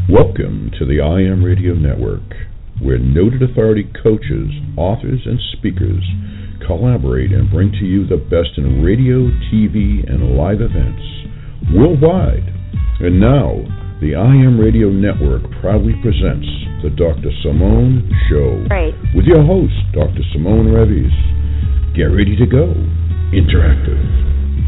Welcome to the I Am Radio Network, where noted authority coaches, authors, and speakers collaborate and bring to you the best in radio, TV, and live events worldwide. And now, the I Am Radio Network proudly presents the Dr. Simone Show with your host, Dr. Simone Revis. Get ready to go. Interactive.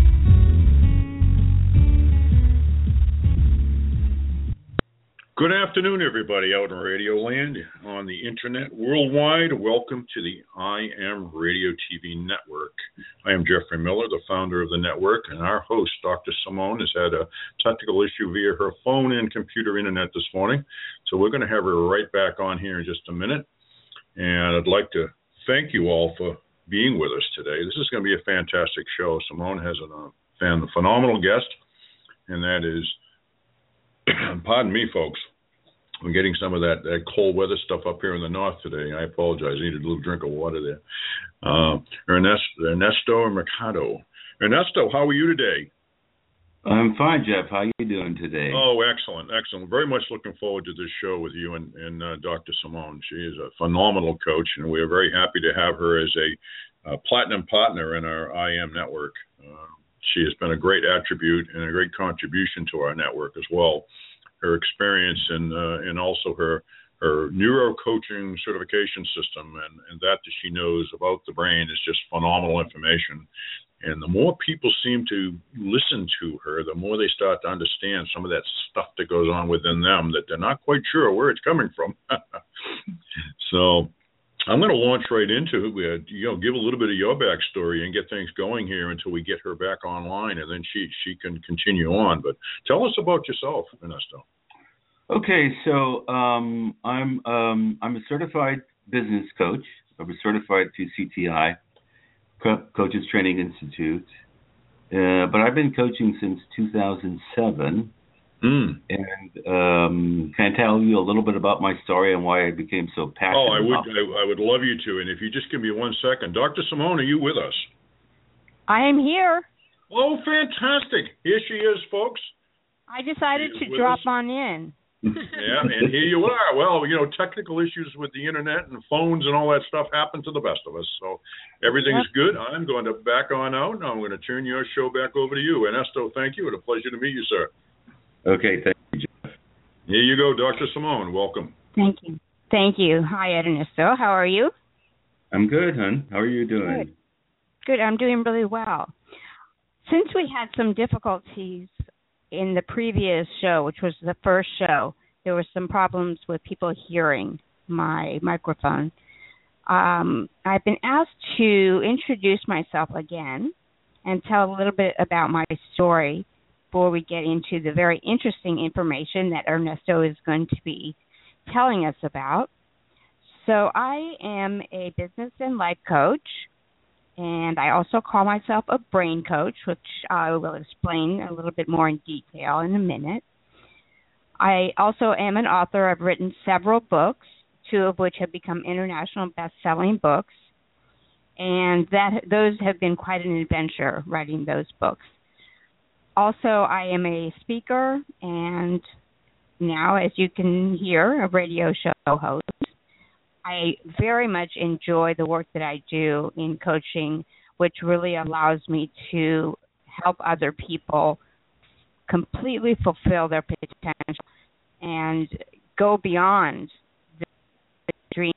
Good afternoon, everybody out in Radio Land, on the internet, worldwide. Welcome to the I Am Radio TV Network. I am Jeffrey Miller, the founder of the network, and our host, Dr. Simone, has had a technical issue via her phone and computer internet this morning, so we're going to have her right back on here in just a minute. And I'd like to thank you all for being with us today. This is going to be a fantastic show. Simone has a phenomenal guest, and that is, pardon me, folks, I'm getting some of that cold weather stuff up here in the north today. I apologize. I needed a little drink of water there. Ernesto Mercado. Ernesto, how are you today? I'm fine, Jeff. How are you doing today? Oh, excellent, excellent. Very much looking forward to this show with you and Dr. Simone. She is a phenomenal coach, and we are very happy to have her as a platinum partner in our IM network. She has been a great attribute and a great contribution to our network as well. Her experience and also her neuro coaching certification system and that she knows about the brain is just phenomenal information. And the more people seem to listen to her, the more they start to understand some of that stuff that goes on within them that they're not quite sure where it's coming from. So I'm going to launch right into it. Give a little bit of your backstory and get things going here until we get her back online, and then she can continue on. But tell us about yourself, Ernesto. Okay, so I'm a certified business coach. I was certified through CTI, Coaches Training Institute, but I've been coaching since 2007. And can I tell you a little bit about my story and why I became so passionate? Oh, I would love you to. And if you just give me 1 second. Dr. Simone, are you with us? I am here. Oh, fantastic. Here she is, folks. I decided to drop on in. Yeah, and here you are. Well, technical issues with the internet and phones and all that stuff happen to the best of us. So everything's good. I'm going to back on out, and I'm going to turn your show back over to you. Ernesto, thank you. It's a pleasure to meet you, sir. Okay, thank you, Jeff. Here you go, Dr. Simone. Welcome. Thank you. Thank you. Hi, Ernesto. How are you? I'm good, hon. How are you doing? Good. I'm doing really well. Since we had some difficulties in the previous show, which was the first show, there were some problems with people hearing my microphone. I've been asked to introduce myself again and tell a little bit about my story before we get into the very interesting information that Ernesto is going to be telling us about. So I am a business and life coach, and I also call myself a brain coach, which I will explain a little bit more in detail in a minute. I also am an author. I've written several books, 2 of which have become international best-selling books, and those have been quite an adventure, writing those books. Also, I am a speaker and now, as you can hear, a radio show host. I very much enjoy the work that I do in coaching, which really allows me to help other people completely fulfill their potential and go beyond the dream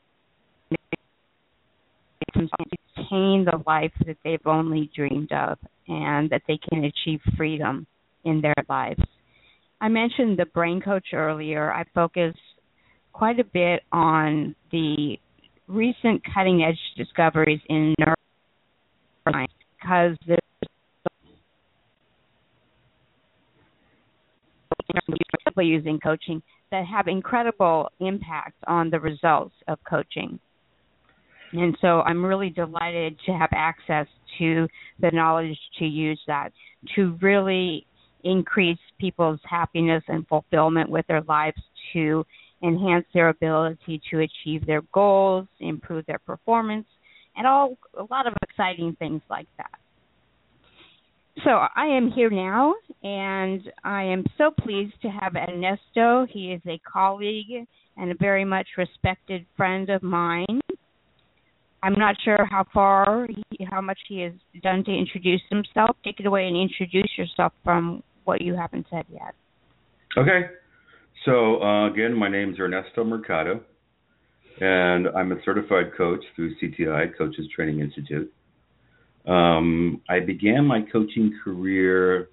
and attain the life that they've only dreamed of, and that they can achieve freedom in their lives. I mentioned the brain coach earlier. I focus quite a bit on the recent cutting-edge discoveries in neuroscience because there's people using coaching that have incredible impact on the results of coaching. And so I'm really delighted to have access to the knowledge to use that to really increase people's happiness and fulfillment with their lives, to enhance their ability to achieve their goals, improve their performance, and a lot of exciting things like that. So I am here now, and I am so pleased to have Ernesto. He is a colleague and a very much respected friend of mine. I'm not sure how much he has done to introduce himself. Take it away and introduce yourself from what you haven't said yet. Okay. So, again, my name is Ernesto Mercado, and I'm a certified coach through CTI, Coaches Training Institute. I began my coaching career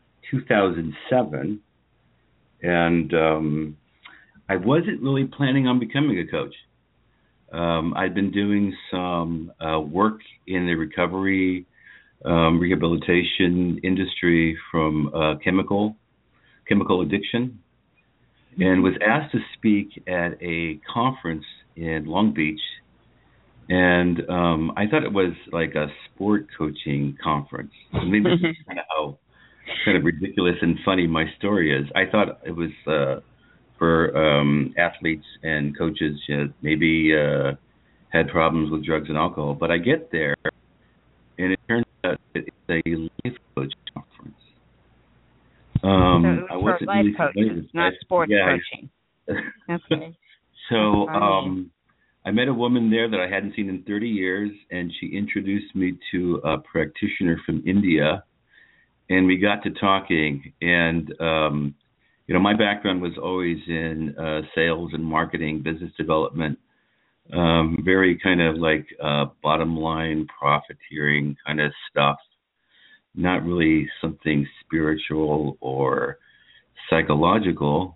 2007, and I wasn't really planning on becoming a coach. I'd been doing some work in the recovery rehabilitation industry from chemical addiction, and was asked to speak at a conference in Long Beach. And I thought it was like a sport coaching conference. And maybe this is kind of how kind of ridiculous and funny my story is. I thought it was for athletes and coaches maybe had problems with drugs and alcohol. But I get there, and it turns out that it's a life coach conference. So I for wasn't life really coaches, not sports coaching. Okay. So I met a woman there that I hadn't seen in 30 years, and she introduced me to a practitioner from India, and we got to talking. And my background was always in sales and marketing, business development, very kind of like bottom line profiteering kind of stuff, not really something spiritual or psychological.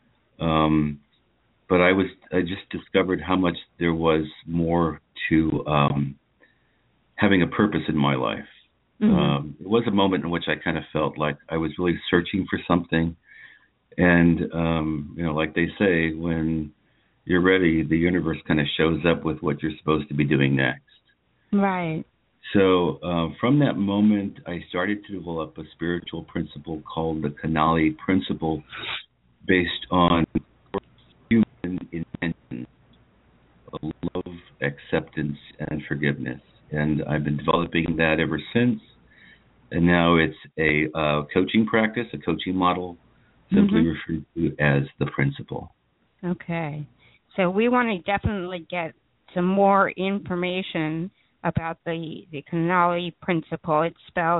But I just discovered how much there was more to having a purpose in my life. Mm-hmm. It was a moment in which I kind of felt like I was really searching for something. And, like they say, when you're ready, the universe kind of shows up with what you're supposed to be doing next. Right. So from that moment, I started to develop a spiritual principle called the Canali Principle, based on human intention, love, acceptance, and forgiveness. And I've been developing that ever since. And now it's a coaching practice, a coaching model, simply referred to as the principle. Okay. So we want to definitely get some more information about the Canali Principle. It's spelled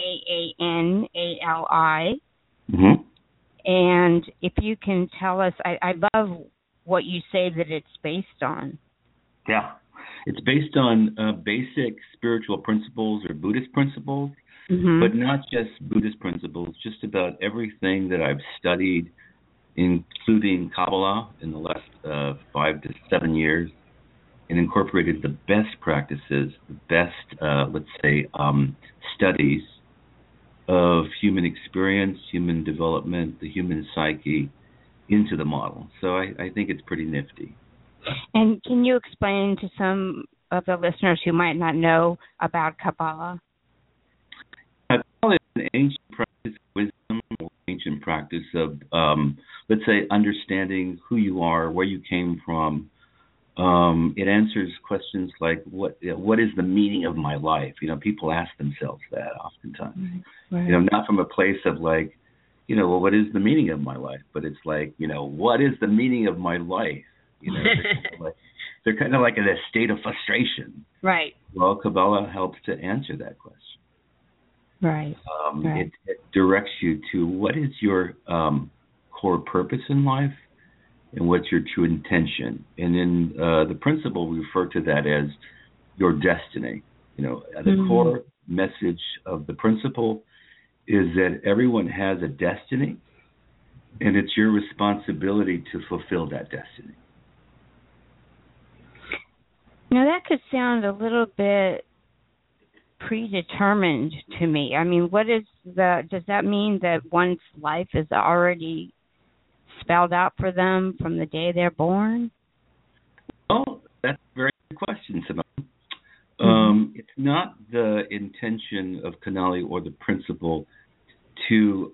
Kanali. Mm-hmm. And if you can tell us, I love what you say that it's based on. Yeah. It's based on basic spiritual principles or Buddhist principles, but not just Buddhist principles, just about everything that I've studied, including Kabbalah in the last 5 to 7 years, and incorporated the best practices, the best, studies of human experience, human development, the human psyche into the model. So I think it's pretty nifty. And can you explain to some of the listeners who might not know about Kabbalah? Kabbalah is an ancient practice of wisdom, or ancient practice of, understanding who you are, where you came from. It answers questions like, what is the meaning of my life? People ask themselves that oftentimes. Right. Not from a place of like, what is the meaning of my life? But it's like, what is the meaning of my life? They're kind of like in a state of frustration. Right. Well, Kabbalah helps to answer that question. Right. It directs you to what is your core purpose in life, and what's your true intention. And in the principle, we refer to that as your destiny. The core message of the principle is that everyone has a destiny, and it's your responsibility to fulfill that destiny. Now, that could sound a little bit predetermined to me. I mean, does that mean that one's life is already spelled out for them from the day they're born? Oh, that's a very good question, Simone. It's not the intention of Canali or the principle to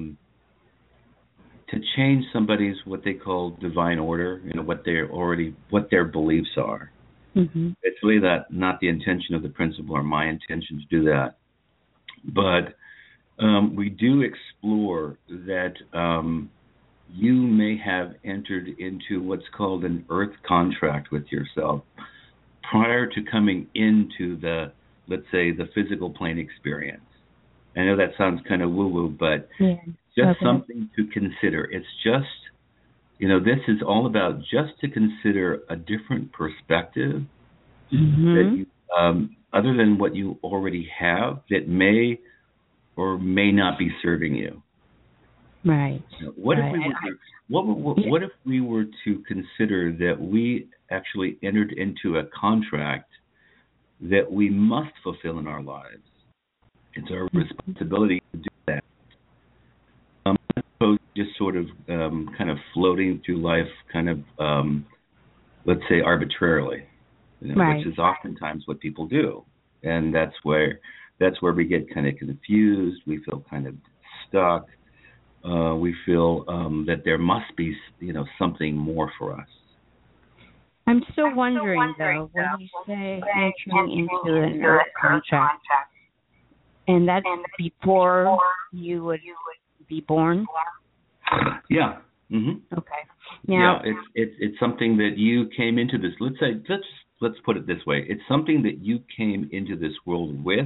change somebody's what they call divine order, what their beliefs are. It's really not the intention of the principle or my intention to do that. But We do explore that you may have entered into what's called an earth contract with yourself prior to coming into the, let's say, the physical plane experience. I know that sounds kind of woo-woo, but just something to consider. It's just, this is all about just to consider a different perspective that you, other than what you already have, that may or may not be serving you. Right. What if we were to consider that we actually entered into a contract that we must fulfill in our lives? It's our responsibility to do that. As opposed to just sort of kind of floating through life kind of, let's say, arbitrarily, which is oftentimes what people do. And that's where we get kind of confused. We feel kind of stuck. We feel that there must be, something more for us. I'm still wondering, though, when you say entering into an earth contract, and that's before you would be born? Yeah. Mm-hmm. Okay. Now, it's something that you came into this. Let's put it this way. It's something that you came into this world with,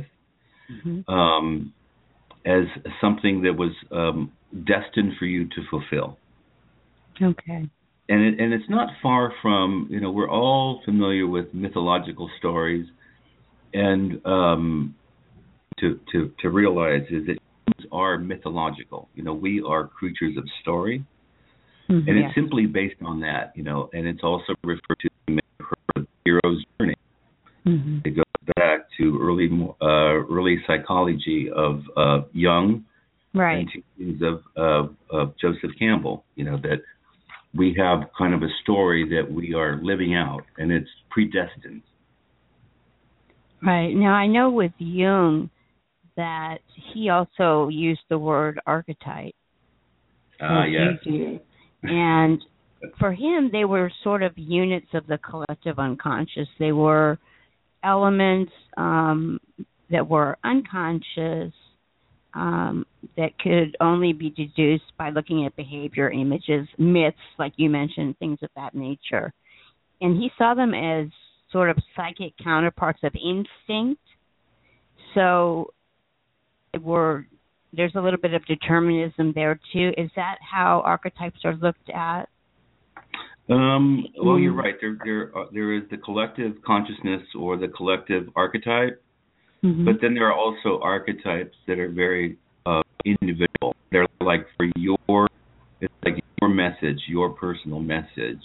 as something that was destined for you to fulfill. Okay. And it's not far from, we're all familiar with mythological stories, and to realize is that humans are mythological. We are creatures of story, and it's simply based on that. And it's also referred to the hero's journey. It goes back to early psychology of Jung, and teachings of Joseph Campbell. That we have kind of a story that we are living out, and it's predestined. Right. Now, I know with Jung that he also used the word archetype. Yes. And for him, they were sort of units of the collective unconscious. They were elements that were unconscious, that could only be deduced by looking at behavior, images, myths, like you mentioned, things of that nature. And he saw them as sort of psychic counterparts of instinct. So there's a little bit of determinism there, too. Is that how archetypes are looked at? Well, you're right. There is the collective consciousness or the collective archetype, but then there are also archetypes that are very individual. They're like your message, your personal message,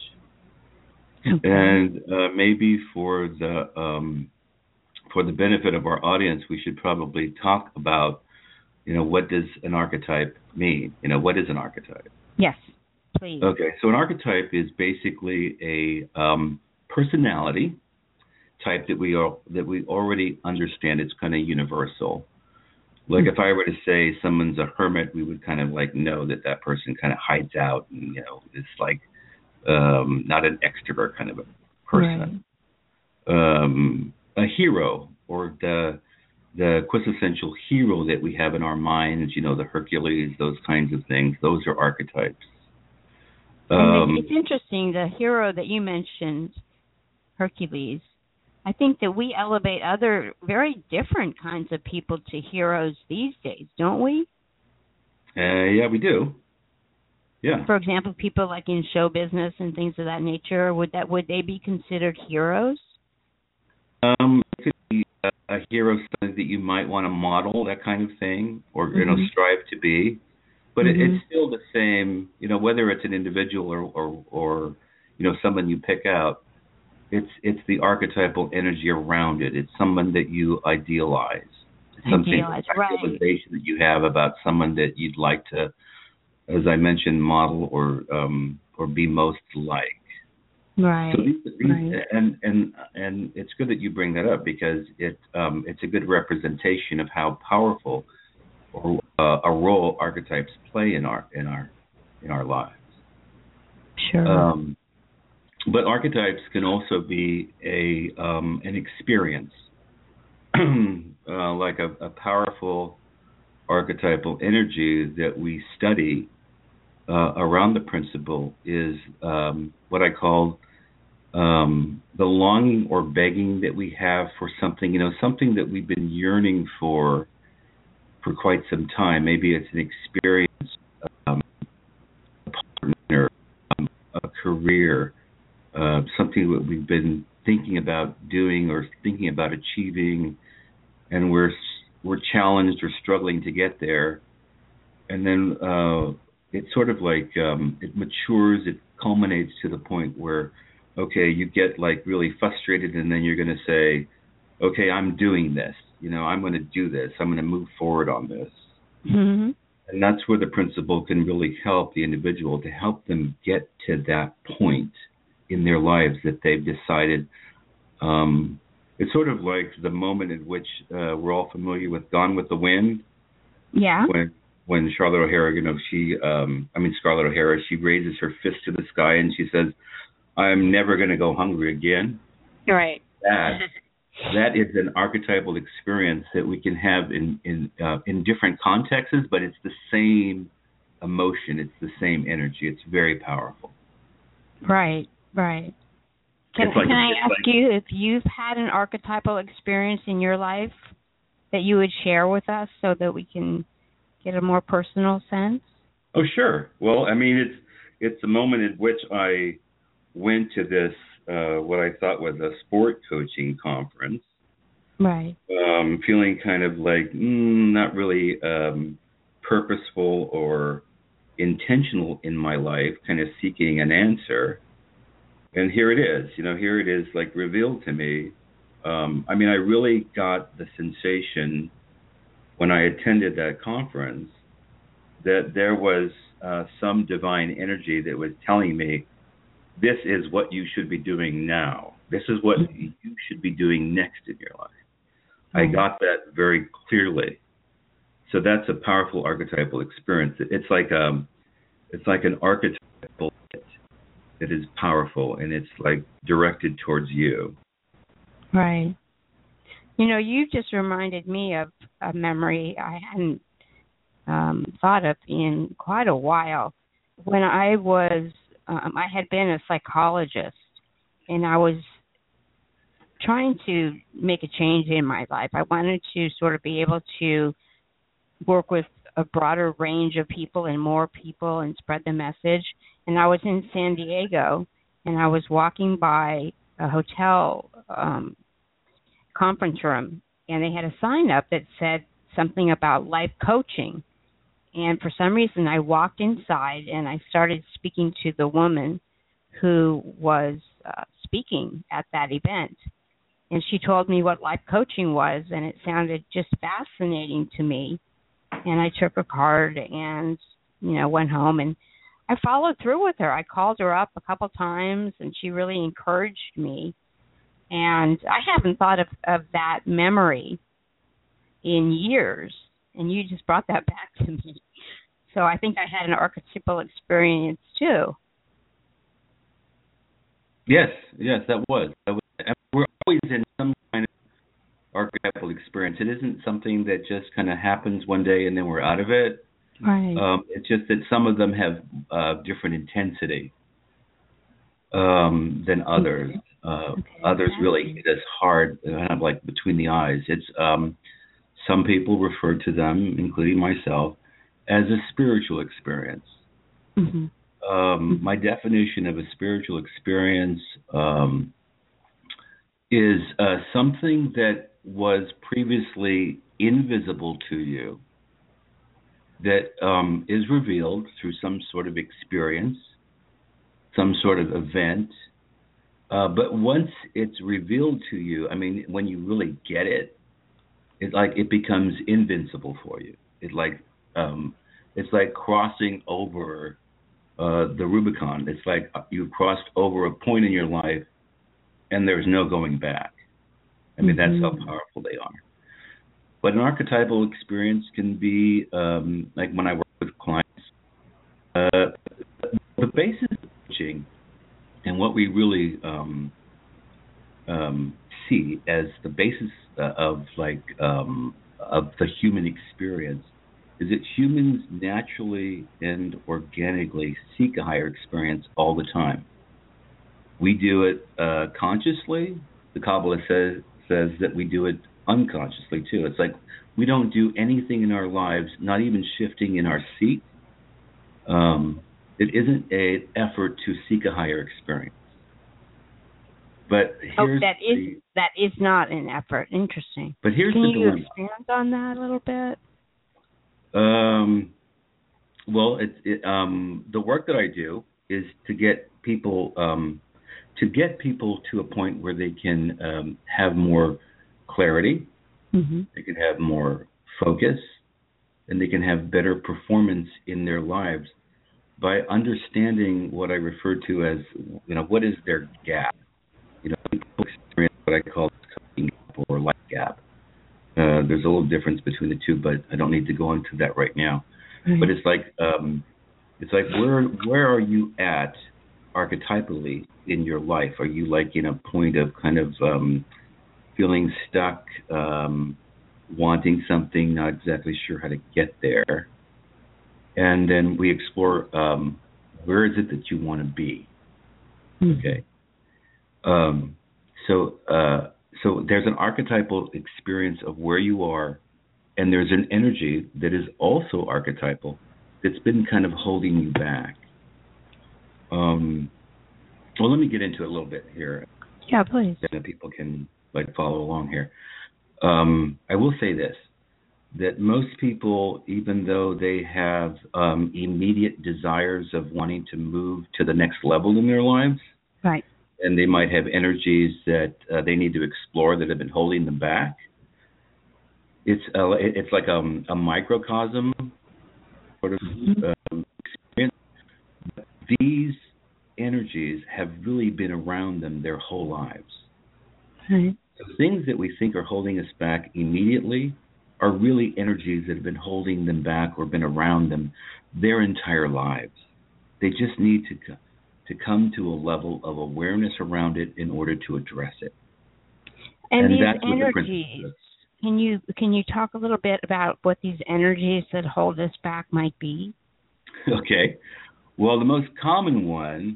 and maybe for the benefit of our audience, we should probably talk about, what does an archetype mean? What is an archetype? Yes. Please. Okay, so an archetype is basically a personality type that we already understand. It's kind of universal. Like if I were to say someone's a hermit, we would kind of know that person kind of hides out and is like not an extrovert kind of a person. Right. A hero, or the quintessential hero that we have in our minds, the Hercules, those kinds of things. Those are archetypes. It's interesting, the hero that you mentioned, Hercules, I think that we elevate other very different kinds of people to heroes these days, don't we? Yeah, we do. Yeah. For example, people like in show business and things of that nature, would they be considered heroes? It could be a hero, something that you might want to model, that kind of thing, or strive to be. But it's still the same, whether it's an individual or someone you pick out. It's the archetypal energy around it. It's someone that you idealize. It's idealization that you have about someone that you'd like to, as I mentioned, model or be most like. Right. So and it's good that you bring that up, because it's a good representation of how powerful a role archetypes play in our lives. Sure. But archetypes can also be an experience, like a powerful archetypal energy that we study around the principle is what I call the longing or begging that we have for something, something that we've been yearning for quite some time. Maybe it's an experience, a partner, a career, something that we've been thinking about doing or thinking about achieving, and we're challenged or struggling to get there. And then it's sort of like it matures, it culminates to the point where, okay, you get like really frustrated, and then you're going to say, okay, I'm doing this. I'm going to do this. I'm going to move forward on this. Mm-hmm. And that's where the principle can really help the individual, to help them get to that point in their lives that they've decided. It's sort of like the moment in which we're all familiar with Gone with the Wind. Yeah. When Charlotte O'Hara, Scarlett O'Hara, she raises her fist to the sky and she says, I'm never going to go hungry again. Right. That is an archetypal experience that we can have in different contexts, but it's the same emotion. It's the same energy. It's very powerful. Right. Can I ask you if you've had an archetypal experience in your life that you would share with us so that we can get a more personal sense? Oh, sure. Well, it's the moment in which I went to this, what I thought was a sport coaching conference. Right. Feeling kind of like not really purposeful or intentional in my life, kind of seeking an answer. And here it is, like revealed to me. I really got the sensation when I attended that conference that there was some divine energy that was telling me, this is what you should be doing now. This is what you should be doing next in your life. I got that very clearly. So that's a powerful archetypal experience. It's like an archetypal that is powerful, and it's like directed towards you. Right. You just reminded me of a memory I hadn't thought of in quite a while. When I had been a psychologist, and I was trying to make a change in my life. I wanted to sort of be able to work with a broader range of people and more people and spread the message. And I was in San Diego, and I was walking by a hotel conference room, and they had a sign up that said something about life coaching. And for some reason, I walked inside, and I started speaking to the woman who was speaking at that event. And she told me what life coaching was, and it sounded just fascinating to me. And I took her card and, went home, and I followed through with her. I called her up a couple times, and she really encouraged me. And I haven't thought of that memory in years, and you just brought that back to me. So I think I had an archetypal experience too. Yes, that was. We're always in some kind of archetypal experience. It isn't something that just kind of happens one day and then we're out of it. Right. It's just that some of them have different intensity than others. Others really hit us hard, kind of like between the eyes. It's some people refer to them, including myself, as a spiritual experience. Mm-hmm. My definition of a spiritual experience is something that was previously invisible to you, that is revealed through some sort of experience, some sort of event. But once it's revealed to you, when you really get it, it becomes invincible for you. It's like crossing over the Rubicon. It's like you've crossed over a point in your life, and there's no going back. That's how powerful they are. But an archetypal experience can be, like when I work with clients, the basis of coaching and what we really see as the basis of the human experience is that humans naturally and organically seek a higher experience all the time. We do it consciously. The Kabbalah says that we do it unconsciously too. It's like we don't do anything in our lives, not even shifting in our seat. It isn't an effort to seek a higher experience. But here's that is not an effort. Interesting. But here's Can the you dilemma. expand on that a little bit? Well, the work that I do is to get people to a point where they can have more clarity, they can have more focus, and they can have better performance in their lives by understanding what I refer to as, what is their gap. People experience what I call coping gap or life gap. There's a little difference between the two, but I don't need to go into that right now. Mm-hmm. But it's like where are you at archetypally in your life? Are you like in a point of kind of feeling stuck, wanting something, not exactly sure how to get there? And then we explore where is it that you want to be? Okay. So there's an archetypal experience of where you are, and there's an energy that is also archetypal that's been kind of holding you back. Well, let me get into it a little bit here. Yeah, please. So that people can follow along here. I will say this, that most people, even though they have immediate desires of wanting to move to the next level in their lives, right, and they might have energies that they need to explore that have been holding them back. It's like a microcosm sort of experience. But these energies have really been around them their whole lives. Right. So things that we think are holding us back immediately are really energies that have been holding them back or been around them their entire lives. They just need to come to a level of awareness around it in order to address it. And these energies, can you talk a little bit about what these energies that hold us back might be? Okay. Well, the most common one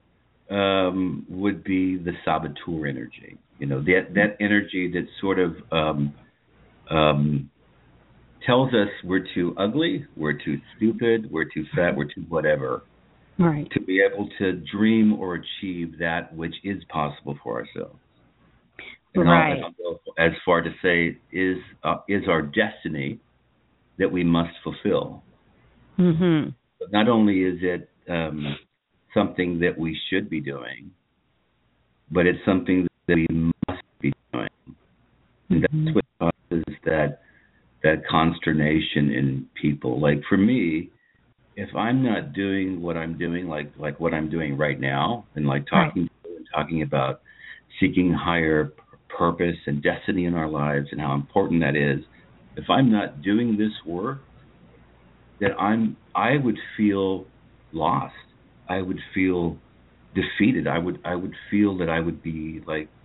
would be the saboteur energy. That energy that sort of tells us we're too ugly, we're too stupid, we're too fat, we're too whatever. Right. To be able to dream or achieve that which is possible for ourselves. And right. I'll go as far to say is our destiny that we must fulfill. Mm-hmm. But not only is it something that we should be doing, but it's something that we must be doing. And that's what causes that consternation in people. Like for me, if I'm not doing what I'm doing, like what I'm doing right now, and talking about seeking higher purpose and destiny in our lives and how important that is, if I'm not doing this work, then I would feel lost. I would feel defeated. I would feel that I would be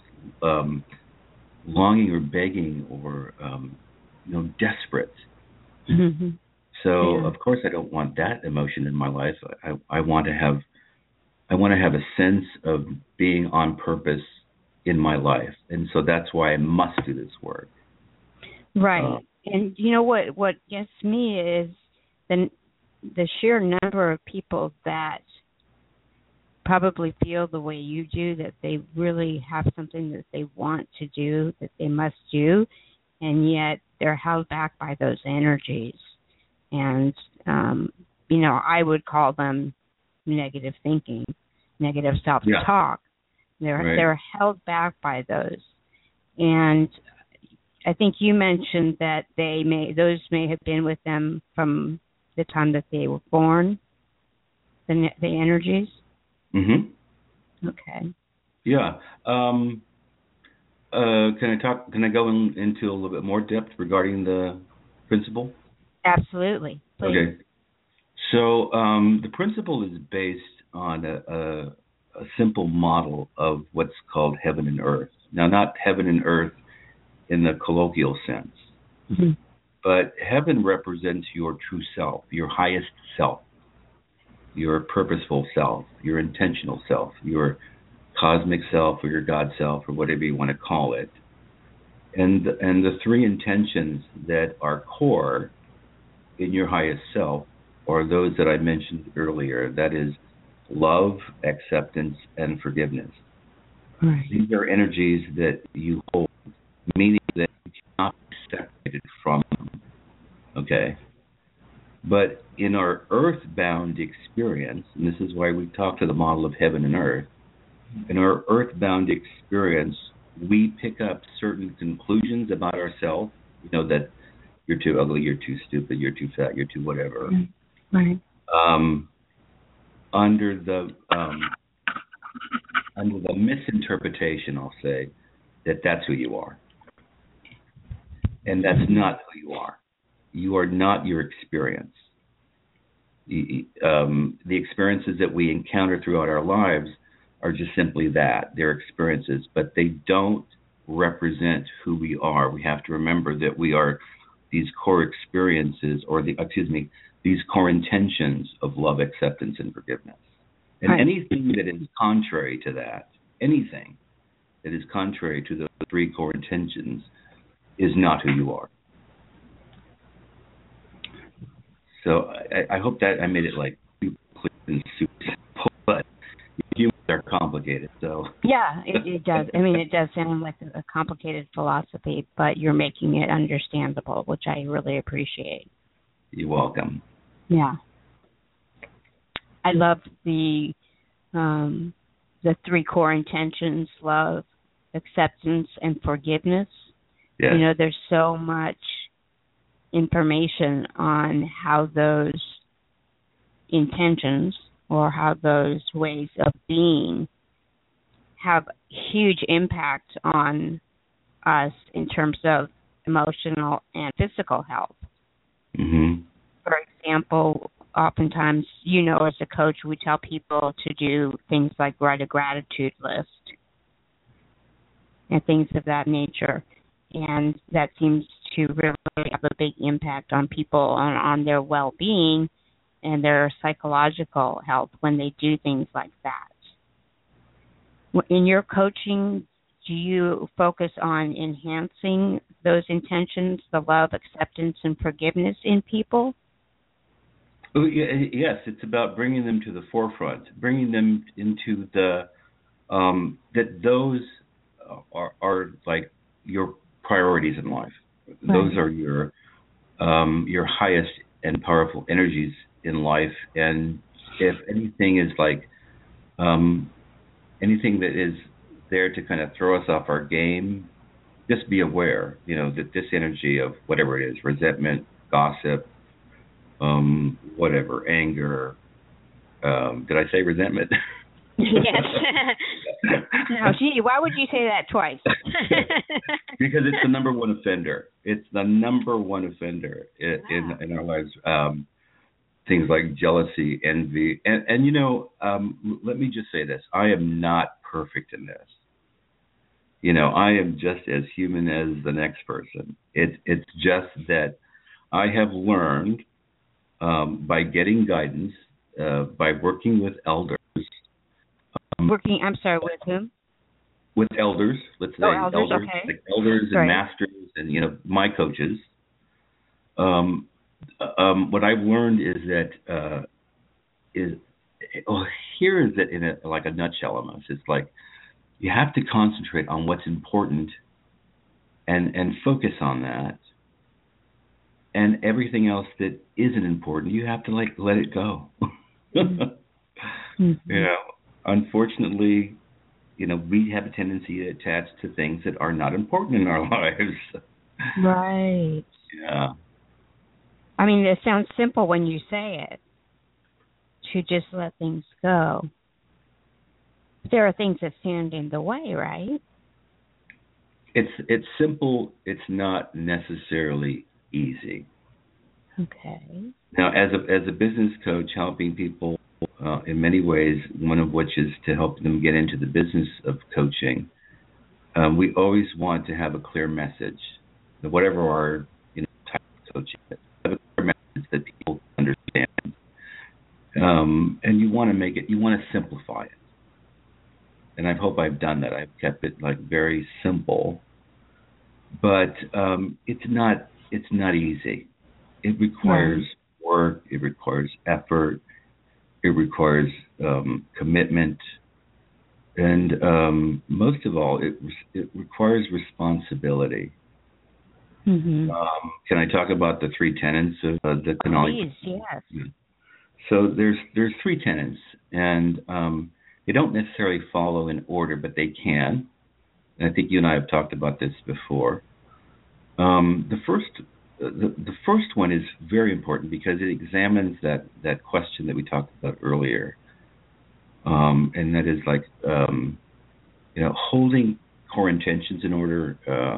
longing or begging or desperate. Mm-hmm. So of course I don't want that emotion in my life. I want to have a sense of being on purpose in my life, and so that's why I must do this work. Right, and what gets me is the sheer number of people that probably feel the way you do, that they really have something that they want to do, that they must do, and yet they're held back by those energies. And, I would call them negative thinking, negative self-talk. Yeah. They're held back by those. And I think you mentioned that those may have been with them from the time that they were born, the energies. Mm-hmm. Okay. Yeah. Can I go into a little bit more depth regarding the principle? Absolutely. Please. Okay. So the principle is based on a simple model of what's called heaven and earth. Now, not heaven and earth in the colloquial sense, mm-hmm. But heaven represents your true self, your highest self, your purposeful self, your intentional self, your cosmic self or your God self or whatever you want to call it. And the three intentions that are core in your highest self are those that I mentioned earlier. That is love, acceptance, and forgiveness. Right. These are energies that you hold, meaning that you cannot be separated from them. Okay? But in our earthbound experience, and this is why we talk to the model of heaven and earth, in our earthbound experience, we pick up certain conclusions about ourselves, that you're too ugly, you're too stupid, you're too fat, you're too whatever. Right. Under the misinterpretation, I'll say, that that's who you are. And that's not who you are. You are not your experience. The experiences that we encounter throughout our lives are just simply that. They're experiences, but they don't represent who we are. We have to remember that we are these core experiences, these core intentions of love, acceptance, and forgiveness. And right. anything that is contrary to that, anything that is contrary to those three core intentions is not who you are. So I hope that I made it like super clear and super simple, but humans are complicated. So yeah, it does. I mean, it does sound like a complicated philosophy, but you're making it understandable, which I really appreciate. You're welcome. Yeah, I love the three core intentions: love, acceptance, and forgiveness. Yes. There's so much information on how those intentions or how those ways of being have huge impact on us in terms of emotional and physical health. Mm-hmm. For example, oftentimes, as a coach, we tell people to do things like write a gratitude list and things of that nature. And that seems to really have a big impact on people, on their well-being and their psychological health when they do things like that. In your coaching, do you focus on enhancing those intentions, the love, acceptance, and forgiveness in people? Oh, yes, it's about bringing them to the forefront, bringing them into that those are like your priorities in life. Right. Those are your highest and powerful energies in life. And if anything is like anything that is there to kind of throw us off our game, just be aware, that this energy of whatever it is, resentment, gossip, whatever, anger. Did I say resentment? Yes. No, gee, why would you say that twice? Because it's the number one offender. It's the number one offender in our lives. Things like jealousy, envy, and let me just say this: I am not perfect in this. I am just as human as the next person. It's just that I have learned by getting guidance, by working with elders. I'm sorry, with whom? With elders, let's say elders, okay. Like elders and masters and my coaches. What I've learned is that here is it in like a nutshell almost. It's like you have to concentrate on what's important and focus on that, and everything else that isn't important, you have to let it go. Mm-hmm. Unfortunately, we have a tendency to attach to things that are not important in our lives. Right. Yeah. I mean, it sounds simple when you say it, to just let things go. But there are things that stand in the way, right? It's simple. It's not necessarily easy. Okay. Now, as a business coach, helping people in many ways, one of which is to help them get into the business of coaching, we always want to have a clear message. Whatever our type of coaching. Have a clear message that people understand. And you want to simplify it. And I hope I've done that. I've kept it like very simple, but it's not easy. It requires work. It requires effort. It requires commitment, and most of all, it requires responsibility. Mm-hmm. Can I talk about the three tenets of the Canali? Please, yes. So there's three tenets, and they don't necessarily follow in order, but they can. And I think you and I have talked about this before. The first one is very important because it examines that question that we talked about earlier, and that is like holding core intentions in order.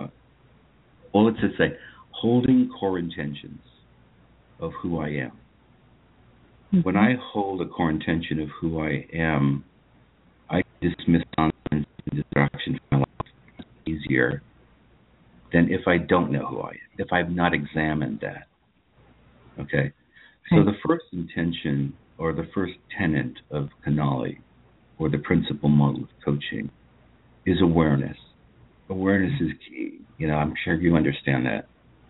Let's just say holding core intentions of who I am. Mm-hmm. When I hold a core intention of who I am, I dismiss nonsense and distraction from my life easier than if I don't know who I am, if I've not examined that. Okay? So the first intention or the first tenet of Canali, or the principal model of coaching, is awareness. Awareness is key. I'm sure you understand that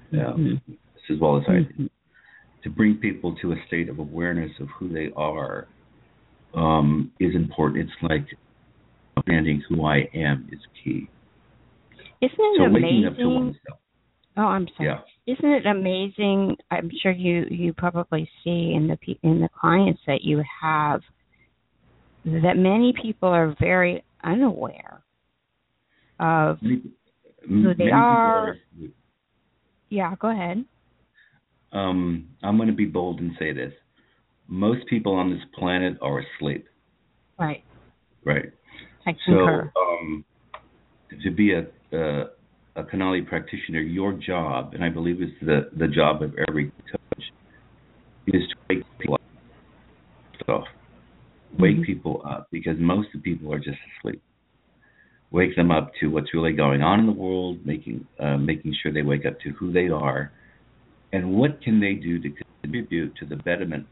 as well as I do. To bring people to a state of awareness of who they are is important. It's like understanding who I am is key. Isn't it amazing? Waking up to oneself. Oh, I'm sorry. Yeah. Isn't it amazing? I'm sure you probably see in the clients that you have that many people are very unaware of who they are. Yeah, go ahead. I'm going to be bold and say this. Most people on this planet are asleep. Right. Right. I concur. So, to be a Canali practitioner, your job, and I believe it's the job of every coach, is to wake people up. Wake people up, because most of the people are just asleep. Wake them up to what's really going on in the world, making sure they wake up to who they are, and what can they do to contribute to the betterment,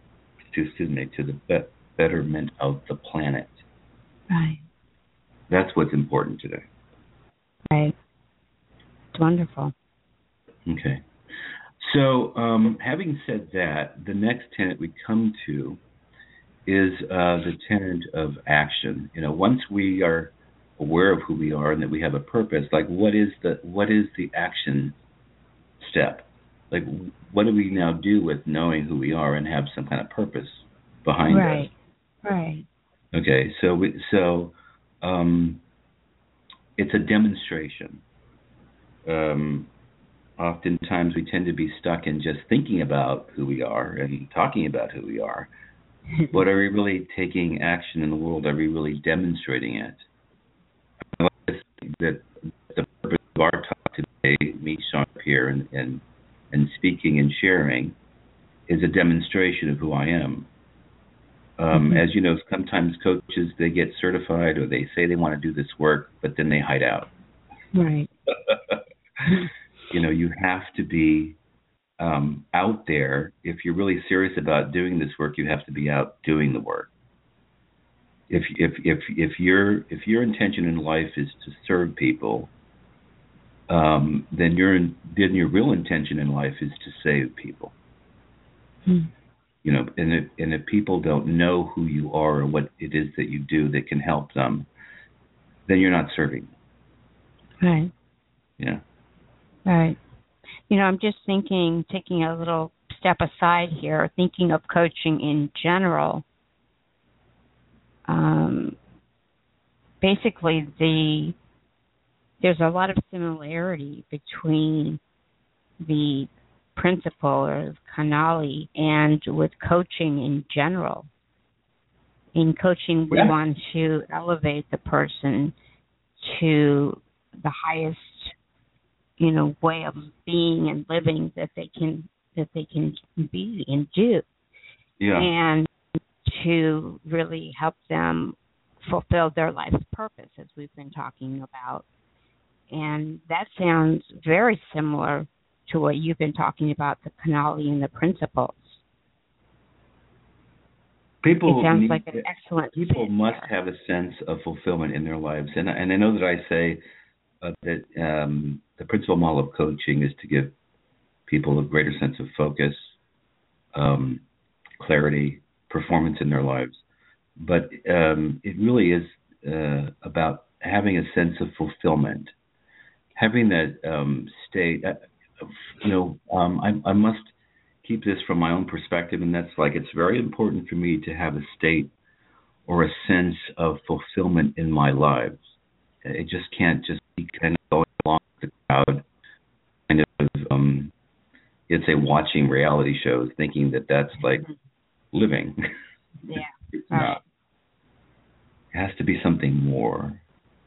betterment of the planet. Right. That's what's important today. Right. It's wonderful. Okay. So, having said that, the next tenet we come to is the tenet of action. Once we are aware of who we are and that we have a purpose, like what is the action step? Like, what do we now do with knowing who we are and have some kind of purpose behind us? Right. Okay. So it's a demonstration. Oftentimes we tend to be stuck in just thinking about who we are and talking about who we are. But are we really taking action in the world? Are we really demonstrating it? I like to think that the purpose of our talk today, me showing up here and speaking and sharing, is a demonstration of who I am. As you know, sometimes coaches, they get certified or they say they want to do this work, but then they hide out. Right. You have to be out there. If you're really serious about doing this work, you have to be out doing the work. If your intention in life is to serve people, then your real intention in life is to save people. And if people don't know who you are or what it is that you do that can help them, then you're not serving. Right. Yeah. Right. I'm just thinking, taking a little step aside here, thinking of coaching in general. Basically, there's a lot of similarity between the principle of Canali and with coaching in general. In coaching, we want to elevate the person to the highest, way of being and living that they can be and do. Yeah. And to really help them fulfill their life's purpose, as we've been talking about. And that sounds very similar to what you've been talking about, the Canali and the principles. It sounds like an excellent People fit must there. have a sense of fulfillment in their lives, and I know that I say that the principal model of coaching is to give people a greater sense of focus, clarity, performance in their lives. But it really is about having a sense of fulfillment, having that state. I must keep this from my own perspective, and that's like it's very important for me to have a state or a sense of fulfillment in my lives. It just can't just be kind of going along with the crowd, kind of, it's a watching reality shows, thinking that that's like living. Yeah, It's right. not. It has to be something more.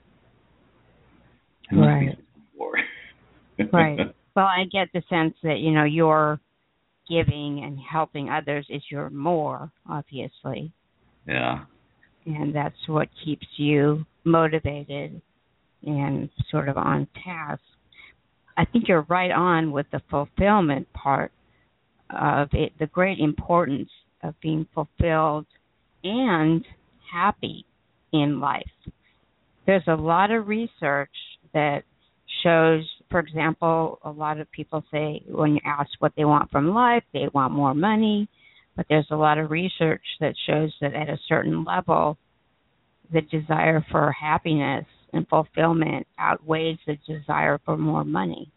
It must be something more. Right. Well, I get the sense that, your giving and helping others is your more, obviously. Yeah. And that's what keeps you motivated and sort of on task. I think you're right on with the fulfillment part of it, the great importance of being fulfilled and happy in life. There's a lot of research that shows, for example, a lot of people say when you ask what they want from life, they want more money. But there's a lot of research that shows that at a certain level, the desire for happiness and fulfillment outweighs the desire for more money.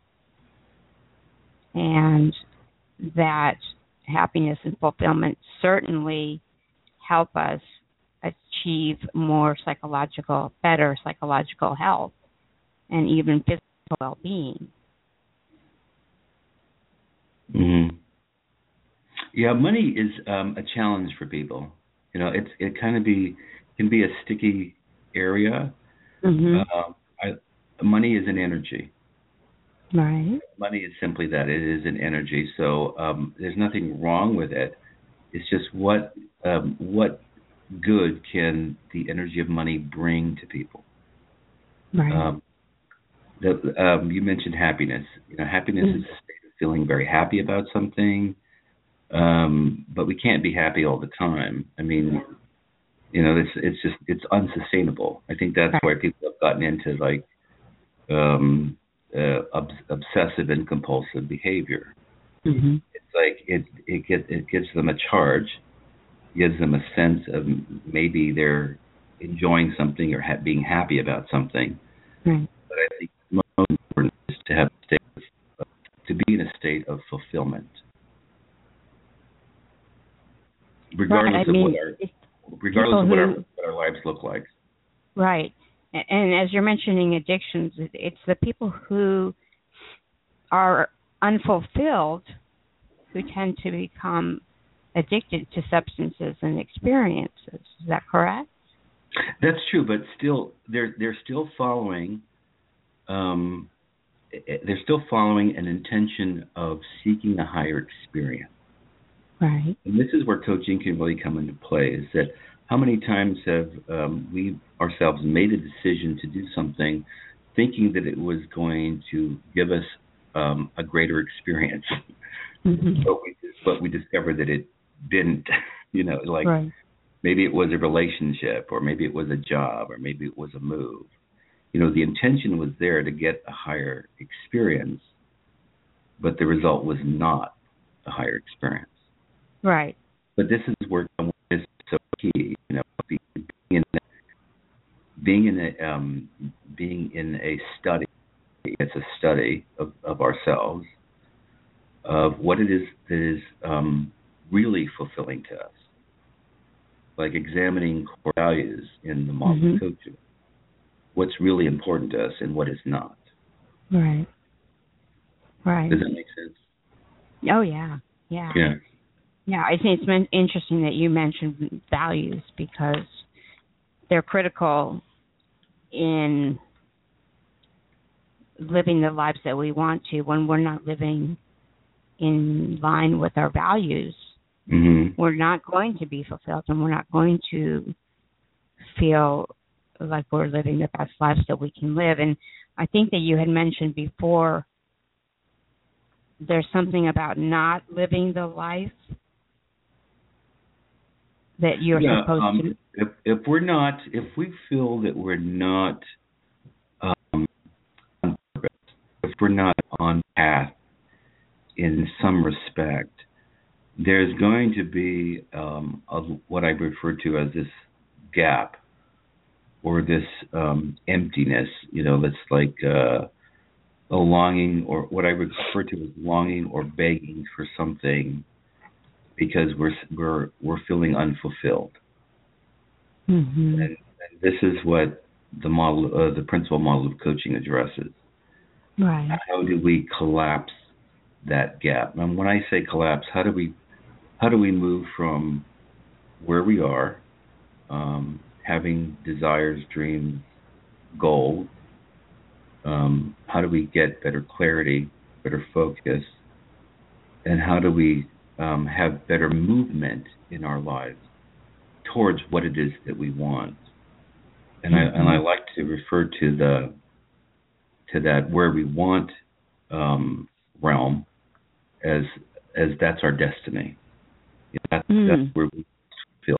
And that happiness and fulfillment certainly help us achieve better psychological health and even physical well-being. Mm-hmm. Yeah, money is a challenge for people. It kind of can be a sticky area. Mm-hmm. Money is an energy. Right. Money is simply that. It is an energy. So there's nothing wrong with it. It's just what good can the energy of money bring to people? Right. You mentioned happiness. Happiness is a state of feeling very happy about something, but we can't be happy all the time. I mean, it's unsustainable. I think that's why people have gotten into like obsessive and compulsive behavior. Mm-hmm. It's like it gives them a charge, gives them a sense of maybe they're enjoying something or being happy about something. Right. But I think most important is to have to be in a state of fulfillment, regardless of what our lives look like. Right. And as you're mentioning addictions, it's the people who are unfulfilled who tend to become addicted to substances and experiences. Is that correct? That's true, but still, they're still following. They're still following an intention of seeking a higher experience. Right. And this is where coaching can really come into play. Is that how many times have we ourselves made a decision to do something, thinking that it was going to give us a greater experience, mm-hmm. but we discovered that it didn't. Right. Maybe it was a relationship, or maybe it was a job, or maybe it was a move. The intention was there to get a higher experience, but the result was not a higher experience. Right. But this is where someone is so key. Being in a study. It's a study of ourselves, of what it is that is really fulfilling to us. Like examining core values in the model mm-hmm. of coaching. What's really important to us and what is not. Right. Right. Does that make sense? Oh, yeah. Yeah. Yeah. Yeah, I think it's interesting that you mentioned values because they're critical in living the lives that we want to. When we're not living in line with our values, mm-hmm. we're not going to be fulfilled and we're not going to feel like we're living the best lives that we can live. And I think that you had mentioned before there's something about not living the life that you're supposed to. If we feel that we're not on purpose, if we're not on path in some respect, there's going to be what I refer to as this gap or this emptiness, that's like a longing, or what I refer to as longing or begging for something because we're feeling unfulfilled. Mm-hmm. And this is what the principal model of coaching addresses. Right. How do we collapse that gap? And when I say collapse, how do we move from where we are, having desires, dreams, goals? How do we get better clarity, better focus, and how do we have better movement in our lives towards what it is that we want? And I like to refer to that where we want realm as that's our destiny. That's where we feel.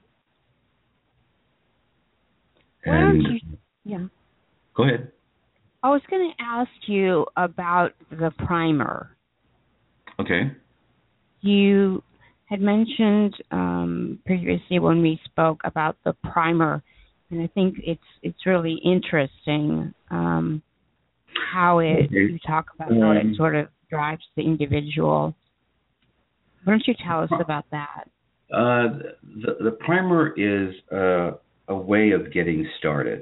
Go ahead. I was going to ask you about the primer. Okay. You had mentioned previously when we spoke about the primer, and I think it's really interesting how you talk about how it sort of drives the individual. Why don't you tell us about that? The primer is a way of getting started.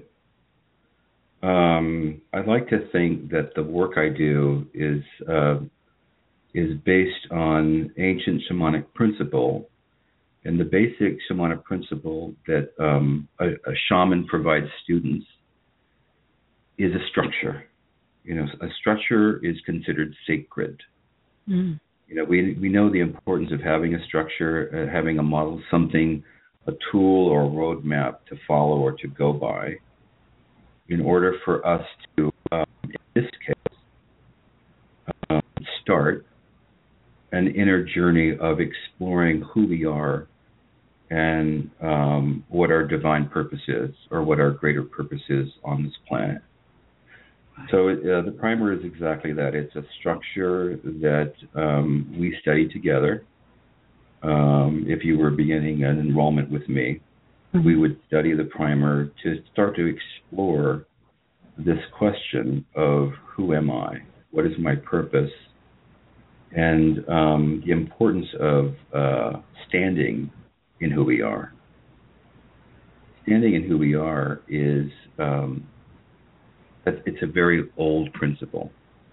I like to think that the work I do is based on ancient shamanic principle, and the basic shamanic principle that a shaman provides students is a structure. A structure is considered sacred. Mm. We know the importance of having a structure, having a model, something, a tool or a roadmap to follow or to go by, in order for us to, in this case, start an inner journey of exploring who we are and what our divine purpose is, or what our greater purpose is on this planet. So the primer is exactly that. It's a structure that we study together. If you were beginning an enrollment with me, we would study the primer to start to explore this question of who am I? What is my purpose? And the importance of standing in who we are. Standing in who we are is, it's a very old principle.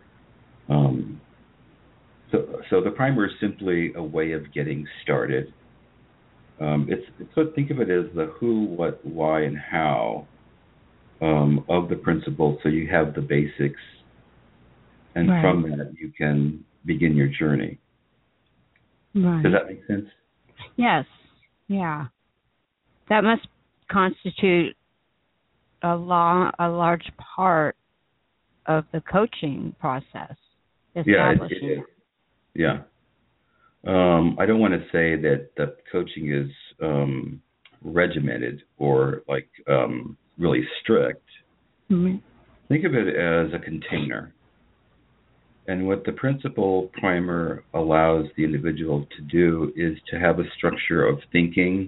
So the primer is simply a way of getting started. Think of it as the who, what, why, and how of the principle, so you have the basics, and right. From that you can begin your journey. Right. Does that make sense? Yes. Yeah. That must constitute a large part of the coaching process. Yeah, it is. Yeah. I don't want to say that the coaching is regimented or really strict. Mm-hmm. Think of it as a container. And what the principal primer allows the individual to do is to have a structure of thinking,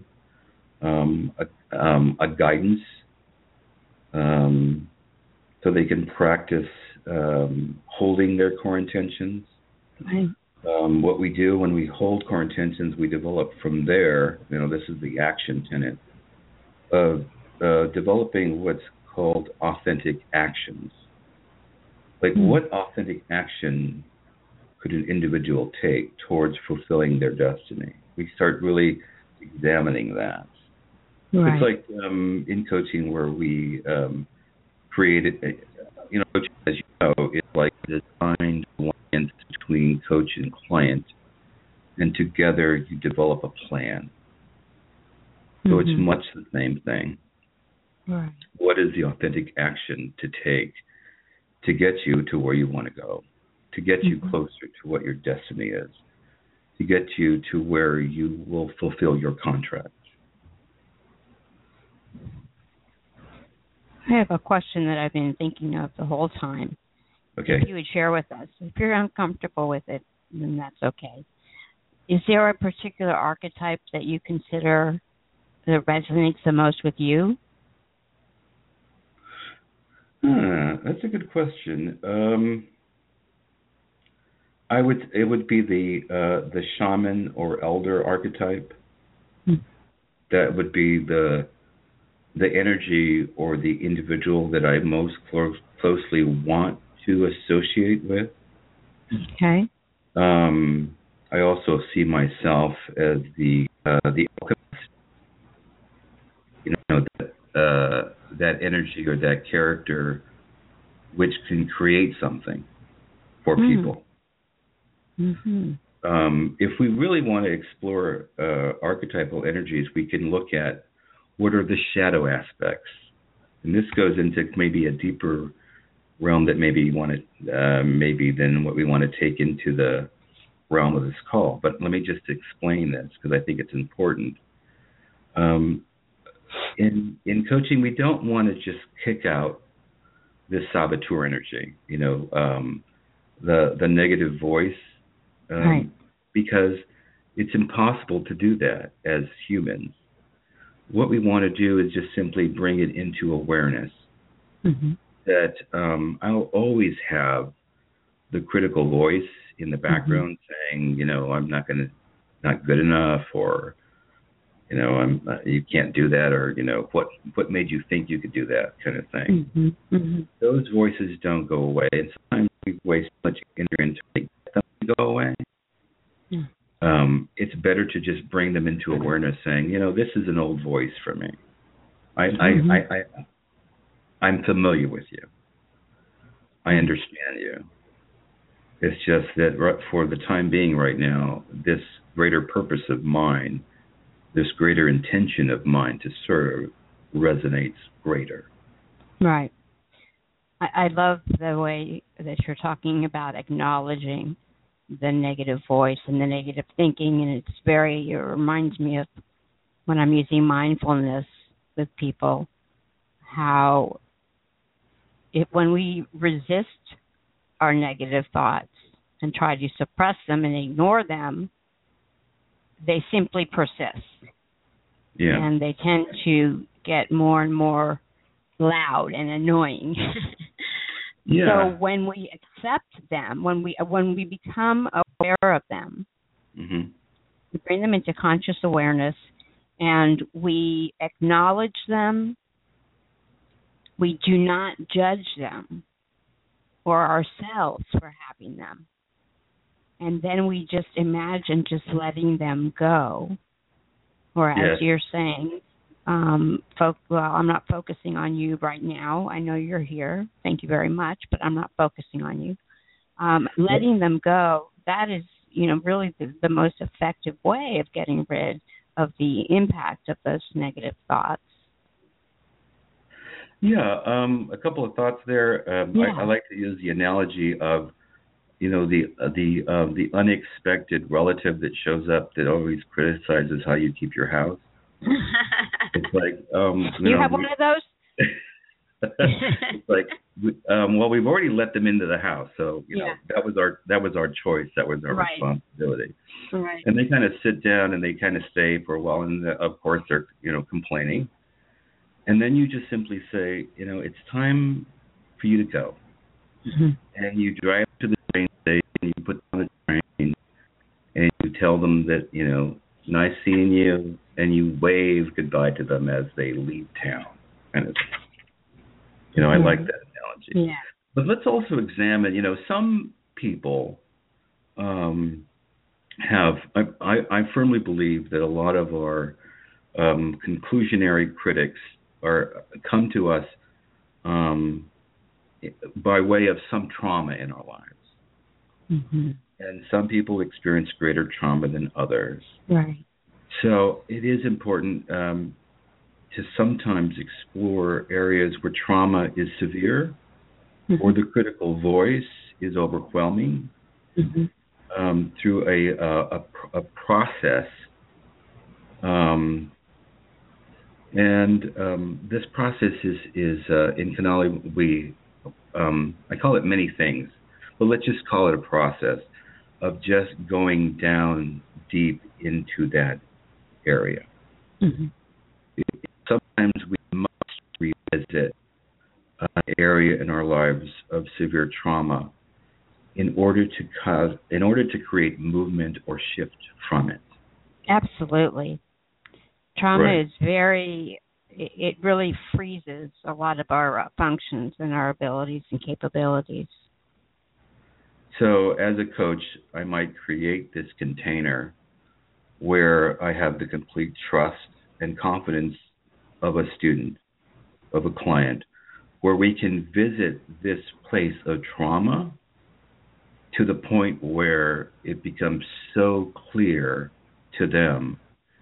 a guidance, so they can practice holding their core intentions. Right. What we do when we hold core intentions, we develop from there, this is the action tenet, of developing what's called authentic actions. What authentic action could an individual take towards fulfilling their destiny? We start really examining that. Right. It's like in coaching where we created, coaching, as you know, it's like a designed alliance between coach and client, and together you develop a plan. So It's much the same thing. Right. What is the authentic action to take to get you to where you want to go, to get you closer to what your destiny is, to get you to where you will fulfill your contract. I have a question that I've been thinking of the whole time. Okay. If you would share with us. If you're uncomfortable with it, then that's okay. Is there a particular archetype that you consider that resonates the most with you? That's a good question. It would be the shaman or elder archetype. That would be the energy or the individual that I most closely want to associate with. Okay. I also see myself as the alchemist. That energy or that character which can create something for people. Mm-hmm. If we really want to explore archetypal energies, we can look at what are the shadow aspects. And this goes into maybe a deeper realm that maybe than what we want to take into the realm of this call. But let me just explain this because I think it's important. In coaching, we don't want to just kick out this saboteur energy, the negative voice, right. Because it's impossible to do that as humans. What we want to do is just simply bring it into awareness. Mm-hmm. That I'll always have the critical voice in the background saying, I'm not good enough, or you can't do that, or what made you think you could do that, kind of thing. Mm-hmm. Mm-hmm. Those voices don't go away, and sometimes we waste much energy until they get them to go away. Yeah. It's better to just bring them into awareness, saying, this is an old voice for me. I'm familiar with you. I understand you. It's just that for the time being right now, this greater purpose of mine, this greater intention of mine to serve resonates greater. Right. I love the way that you're talking about acknowledging the negative voice and the negative thinking, and it reminds me of when I'm using mindfulness with people, how when we resist our negative thoughts and try to suppress them and ignore them, they simply persist. Yeah. And they tend to get more and more loud and annoying. Yeah. So when we accept them, when we become aware of them, we bring them into conscious awareness and we acknowledge them, we do not judge them or ourselves for having them. And then we just imagine just letting them go. Or as you're saying, I'm not focusing on you right now. I know you're here. Thank you very much, but I'm not focusing on you. Letting them go, that is, really the most effective way of getting rid of the impact of those negative thoughts. Yeah, a couple of thoughts there. I like to use the analogy of, the unexpected relative that shows up that always criticizes how you keep your house. It's like, you have one of those? It's like, we've already let them into the house, so that was our choice, that was our responsibility. Right. And they kind of sit down and they kind of stay for a while, and of course they're complaining, and then you just simply say, it's time for you to go, and you drive to the train station, and you put on the train, and you tell them that nice seeing you, and you wave goodbye to them as they leave town, kind of. I like that analogy. Yeah. But let's also examine, some people have, I firmly believe that a lot of our conclusionary critics come to us by way of some trauma in our lives. Mm-hmm. And some people experience greater trauma than others. Right. So it is important to sometimes explore areas where trauma is severe or the critical voice is overwhelming, Mm-hmm. through a process, and this process is in Canali I call it many things, but let's just call it a process of just going down deep into that area. Mm-hmm. Sometimes we must revisit an area in our lives of severe trauma in order to create movement or shift from it. Absolutely. Trauma Right. is it really freezes a lot of our functions and our abilities and capabilities. So as a coach, I might create this container where I have the complete trust and confidence of a student, of a client, where we can visit this place of trauma to the point where it becomes so clear to them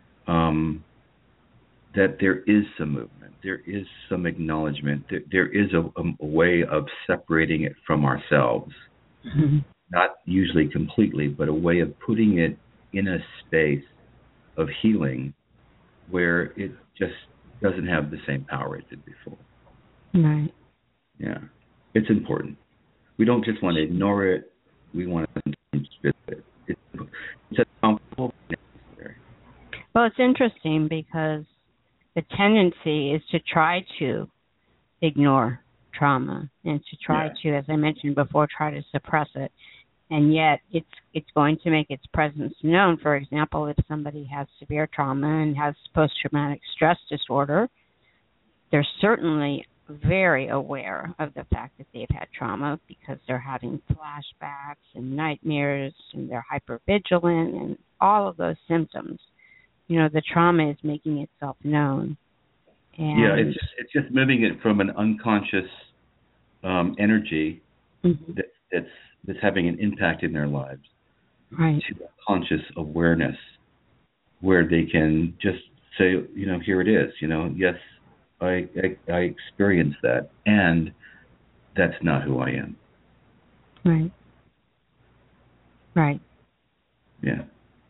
that there is some movement, there is some acknowledgement, there is a way of separating it from ourselves, Mm-hmm. not usually completely, but a way of putting it in a space of healing where it just doesn't have the same power it did before. Right. Yeah, it's important. We don't just want to ignore it. We want to visit it. It's uncomfortable, but necessary. Well, it's interesting because the tendency is to try to ignore trauma and to try to, as I mentioned before, try to suppress it. And yet it's going to make its presence known. For example, if somebody has severe trauma and has post-traumatic stress disorder, they're certainly very aware of the fact that they've had trauma because they're having flashbacks and nightmares and they're hypervigilant and all of those symptoms. You know, the trauma is making itself known. And it's just moving it from an unconscious energy mm-hmm. that's having an impact in their lives, right, to a conscious awareness where they can just say, you know, here it is. You know, yes, I experienced that, and that's not who I am. Right. Right. Yeah.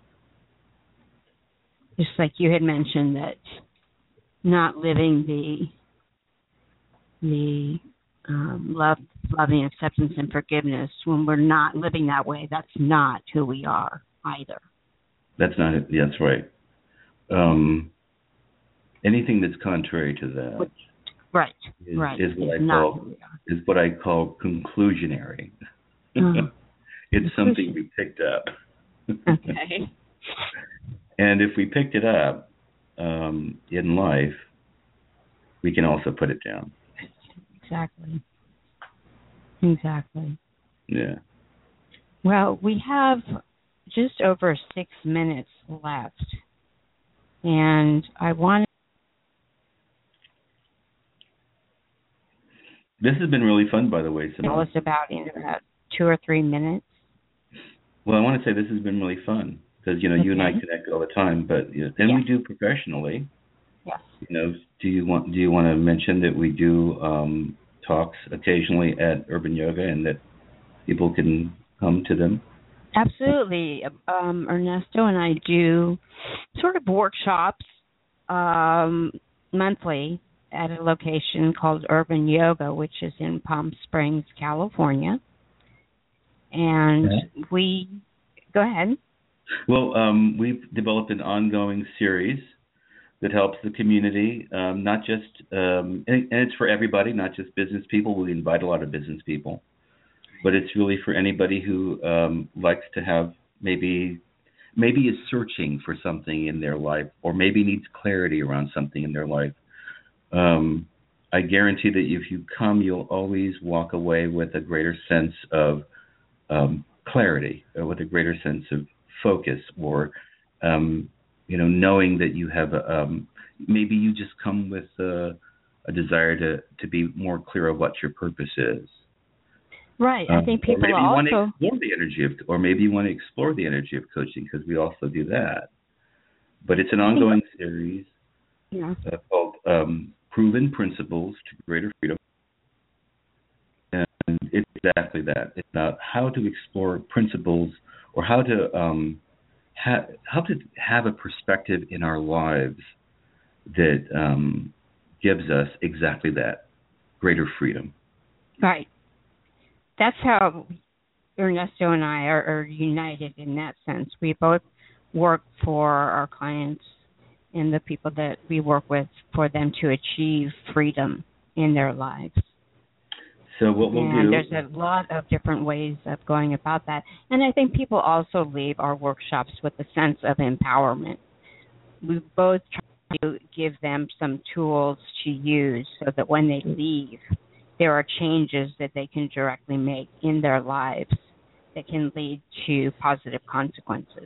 Just like you had mentioned that not living the love, loving acceptance and forgiveness, when we're not living that way, that's not who we are either. That's not it. That's right. Anything that's contrary to that, right, is what I call conclusionary. It's something we picked up. Okay. And if we picked it up in life, we can also put it down. Exactly. Yeah. Well, we have just over 6 minutes left, and I want. This has been really fun, by the way, Simone. Tell us about in about 2 or 3 minutes. Well, I want to say this has been really fun because you and I connect all the time, but then we do professionally. Yes. Do you want to mention that we do talks occasionally at Urban Yoga and that people can come to them? Absolutely. Ernesto and I do sort of workshops monthly at a location called Urban Yoga, which is in Palm Springs, California. And we go ahead. Well, we've developed an ongoing series that helps the community, not just, and it's for everybody, not just business people. We invite a lot of business people, but it's really for anybody who likes to have maybe is searching for something in their life, or maybe needs clarity around something in their life. I guarantee that if you come, you'll always walk away with a greater sense of clarity, or with a greater sense of focus, or knowing that you have maybe you just come with a desire to be more clear of what your purpose is. Right. I think people maybe also want to explore the energy of, or maybe you want to explore the energy of coaching, because we also do that. But it's an ongoing series called Proven Principles to Greater Freedom. And it's exactly that. It's about how to explore principles, or how to have a perspective in our lives that gives us exactly that, greater freedom. Right. That's how Ernesto and I are united in that sense. We both work for our clients and the people that we work with, for them to achieve freedom in their lives. So what we'll do... There's a lot of different ways of going about that. And I think people also leave our workshops with a sense of empowerment. We both try to give them some tools to use so that when they leave, there are changes that they can directly make in their lives that can lead to positive consequences.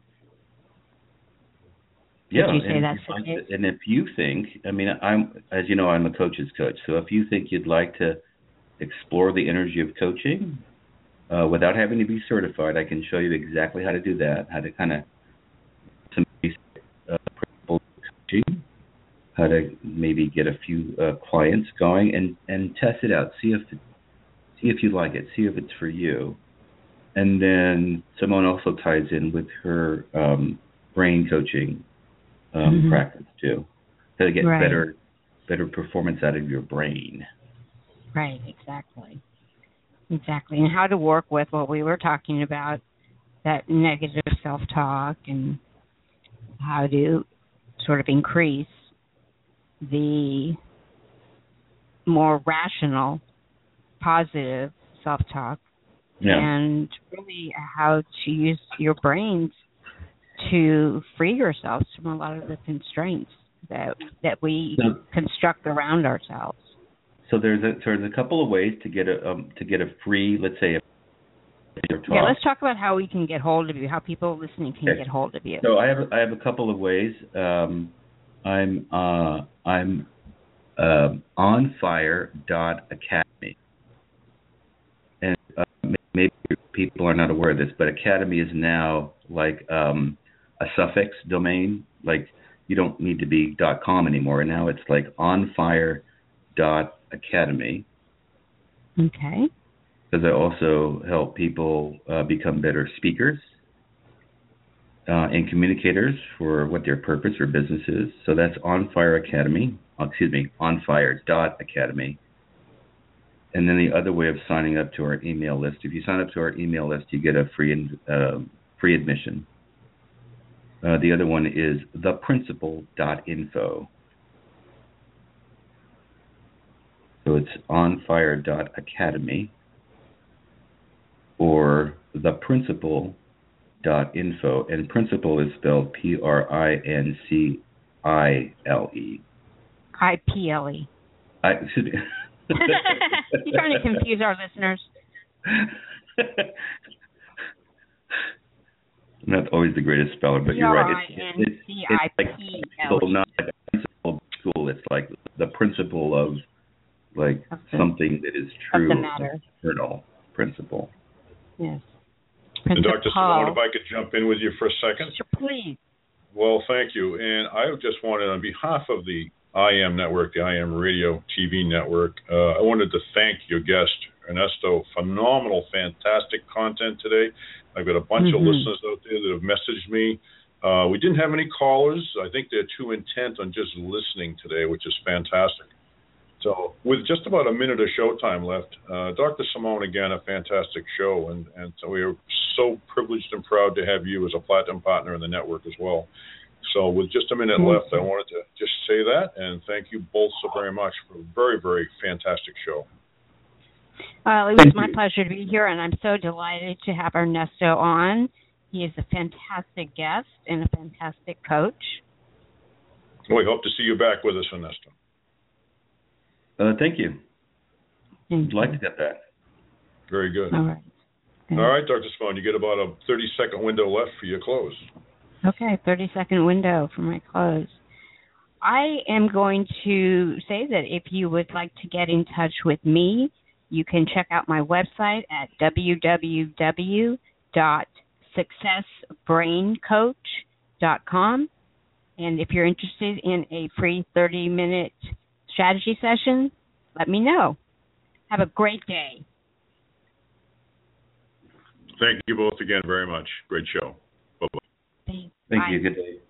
Yeah, Would you say that's the case? And if you think, as you know, I'm a coach's coach. So if you think you'd like to explore the energy of coaching without having to be certified, I can show you exactly how to do that, how to kind of some basic principles of coaching, how to maybe get a few clients going and test it out, see if you like it, see if it's for you. And then Simone also ties in with her brain coaching practice too, to get better performance out of your brain. Right, exactly. And how to work with what we were talking about, that negative self-talk, and how to sort of increase the more rational, positive self-talk, and really how to use your brains to free yourselves from a lot of the constraints that we construct around ourselves. So there's a couple of ways to get a free, let's say, talk. Yeah, let's talk about how we can get hold of you, how people listening can get hold of you. So I have a couple of ways. I'm onfire.academy, and maybe people are not aware of this, but academy is now like a suffix domain. Like, you don't need to be .com anymore. Now it's like onfire.academy. Okay. Because I also help people become better speakers and communicators for what their purpose or business is. So that's onfire.academy. And then the other way of signing up to our email list, if you sign up to our email list, you get a free admission. The other one is theprinciple.info. So it's onfire.academy or theprinciple.info. And principle is spelled Princle. IPLE. Excuse me. You're trying to confuse our listeners. I'm not always the greatest speller, but you're right. It's like principle, not like a principle of school. It's like the principle of something that is true, of the matter. Eternal principle. Yes. And Dr. Simone, if I could jump in with you for a second. Sure, please. Well, thank you. And I just wanted, on behalf of the IM Network, the IM Radio TV Network, I wanted to thank your guest, Ernesto. Phenomenal, fantastic content today. I've got a bunch of listeners out there that have messaged me. We didn't have any callers. I think they're too intent on just listening today, which is fantastic. So with just about a minute of showtime left, Dr. Simone, again, a fantastic show. And so we are so privileged and proud to have you as a platinum partner in the network as well. So with just a minute left, I wanted to just say that and thank you both so very much for a very, very fantastic show. Well, it was my pleasure to be here, and I'm so delighted to have Ernesto on. He is a fantastic guest and a fantastic coach. We hope to see you back with us, Ernesto. Thank you. I'd like to get back. Very good. All right. All right, Dr. Simone, you get about a 30-second window left for your close. Okay, 30-second window for my close. I am going to say that if you would like to get in touch with me, you can check out my website at www.successbraincoach.com. And if you're interested in a free 30-minute strategy session, let me know. Have a great day. Thank you both again very much. Great show. Bye-bye. Thanks. Thank Bye. you. Good day.